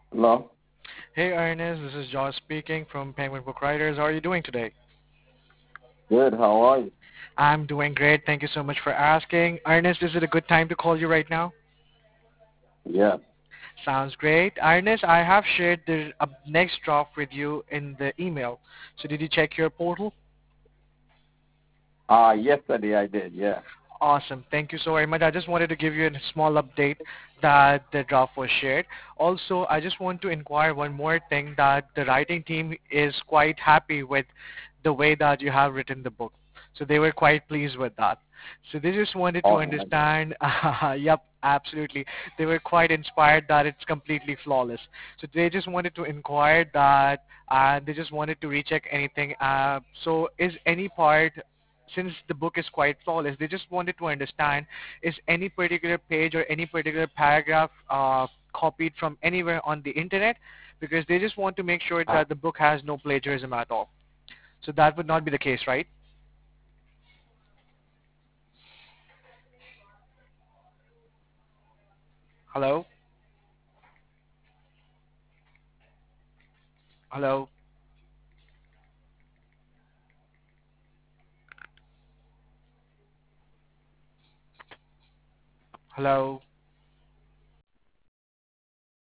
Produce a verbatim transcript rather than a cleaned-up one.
Hello. Hey Ernest, this is Josh speaking from Penguin Book Writers. How are you doing today? Good. How are you? I'm doing great. Thank you so much for asking. Ernest, is it a good time to call you right now? Yes. Sounds great. Ernest, I have shared the uh, next draft with you in the email. So did you check your portal? Uh yesterday I did. Yeah. Awesome. Thank you so very much. I just wanted to give you a small update that the draft was shared. Also, I just want to inquire one more thing that the writing team is quite happy with the way that you have written the book. So they were quite pleased with that. So they just wanted to All right. understand, yep, absolutely. They were quite inspired that it's completely flawless. So they just wanted to inquire that, and they just wanted to recheck anything. Uh, so is any part since the book is quite flawless, they just wanted to understand is any particular page or any particular paragraph uh, copied from anywhere on the internet because they just want to make sure Uh, that the book has no plagiarism at all. So that would not be the case, right? Hello? Hello? Hello?